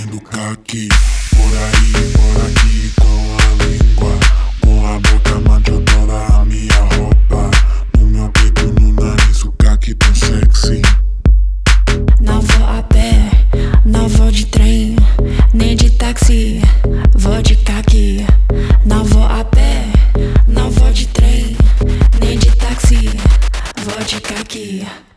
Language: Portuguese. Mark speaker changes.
Speaker 1: comendo caqui. Por aí, por aqui, com a língua, com a boca manchou toda a minha roupa. No meu peito, no nariz, o caqui tão sexy.
Speaker 2: Não vou a pé, não vou de trem, nem de táxi, vou de caqui. Não vou a pé, não vou de trem, nem de táxi, vou de caqui.